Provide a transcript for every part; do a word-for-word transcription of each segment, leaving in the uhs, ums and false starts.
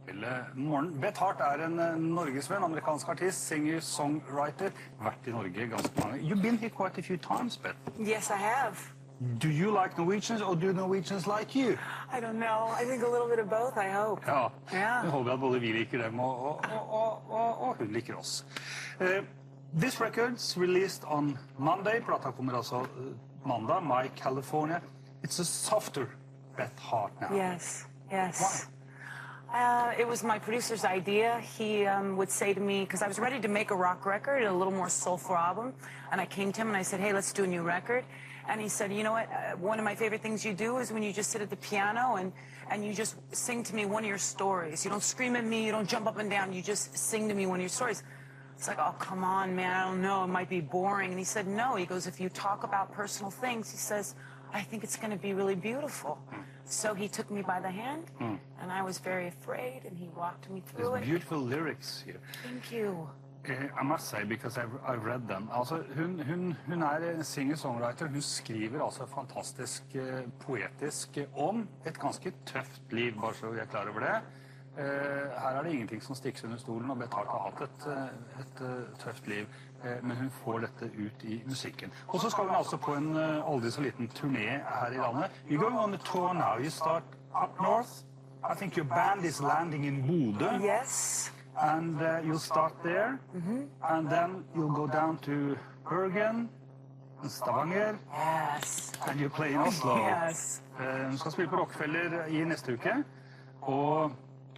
Morgen. Beth Hart er en norgesvenn, amerikansk artist, singer, songwriter. Vært i Norge ganske mange. You've been here quite a few times, Beth. Yes, I have. Do you like Norwegians, or do Norwegians like you? I don't know. I think a little bit of both, I hope. Ja, yeah. jeg håper at både vi liker dem, og, og, og, og, og hun liker oss. Uh, this record's released on Monday. Plata kommer altså uh, mandag, My California. It's a softer Beth Hart now. Yes, yes. Why? Uh, it was my producer's idea. He um, would say to me, because I was ready to make a rock record, a little more soulful album, and I came to him and I said, hey, let's do a new record. And he said, you know what, uh, one of my favorite things you do is when you just sit at the piano and, and you just sing to me one of your stories. You don't scream at me, you don't jump up and down, you just sing to me one of your stories. It's like, oh, come on, man, I don't know, it might be boring. And he said, no, he goes, if you talk about personal things, he says, I think it's going to be really beautiful. So he took me by the hand, mm. and I was very afraid, and he walked me through There's it. Beautiful lyrics here. Thank you. Uh, I must say, because I've, I've read them. Altså, hun, hun, hun er en singer-songwriter. Hun skriver altså fantastisk uh, poetisk om et ganske tøft liv, bare så jeg er klar over det. Uh, her er det ingenting som stikker under stolen, og Beth Hart har hatt et, uh, et uh, tøft liv. Uh, men hun får dette ut i musikken. Og så skal hun altså på en uh, aldri så liten turné her i landet. You're going on a tour now. You start up north. I think your band is landing in Bodø. Yes. And uh, you'll start there. Mm-hmm. And then you'll go down to Bergen and Stavanger. Yes. And you play in Oslo. Yes. Uh, hun skal spille på Rockefeller i neste uke. Og,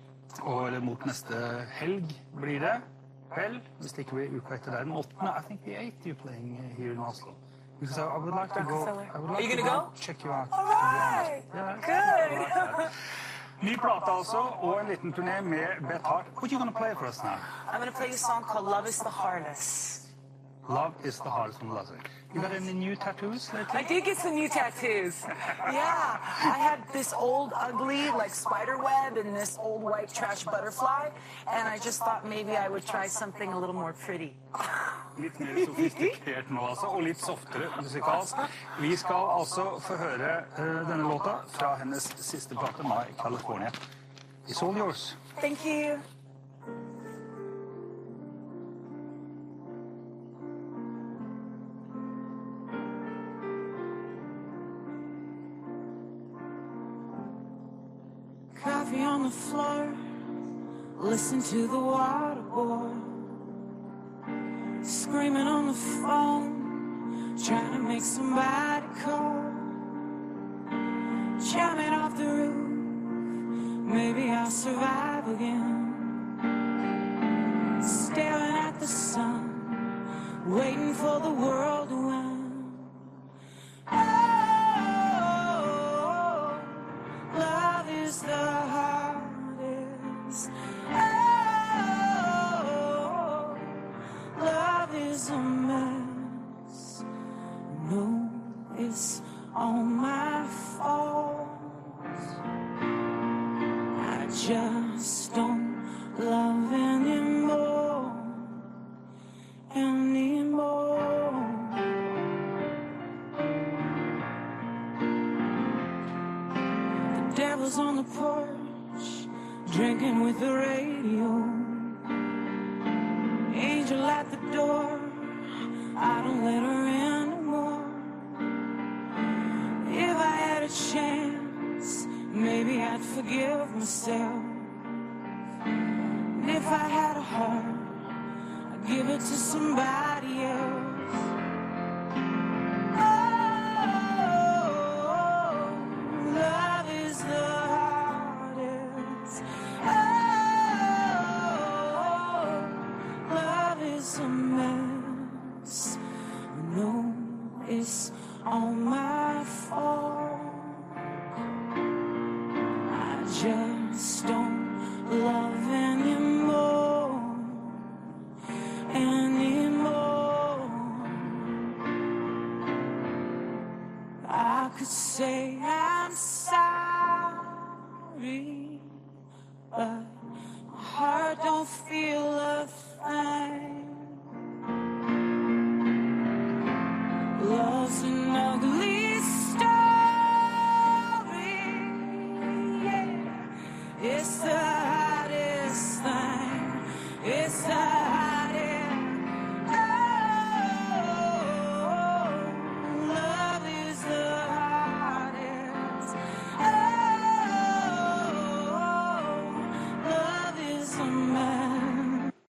og eller mot neste helg blir det. Vel, hvis det ikke blir uka etter der. Den åttende, I think the eighth you're playing here in Oslo. Because I, I would like to go. I would like Are you to gonna go, go? check you out. All right. Yeah. Good. Ny plate altså, og en liten turné med Beth Hart. What are you going to play for us now? I'm going to play a song called Love is the Hardest. Love is the hardest from Lazar. You got any new tattoos lately? I did get some new tattoos. Yeah. I had this old ugly like spider web and this old white trash butterfly, and I just thought maybe I would try something a little more pretty. Litt mer sofistikert nå altså, og litt softere musikalsk. Vi skal altså få høre uh, denne låta fra hennes siste plate, My California. It's all yours. Thank you. Coffee on the floor, listen to the water boil. Screaming on the phone, trying to make somebody call. Jumping off the roof, maybe I'll survive again. Staring at the sun, waiting for the world to end. Oh, love is the hardest. Oh, love is a mess. No, it's all my fault. I just don't love anymore, anymore. The devil's on the porch, drinking with the radio. Angel at the door, I don't let her in anymore. If I had a chance, maybe I'd forgive myself. And if I had a heart, I'd give it to somebody else. Oh, love is the hardest. Oh, love is a mess. No, it's all my fault. I just don't love anymore, anymore. I could say I'm sorry, but my heart don't feel a thing.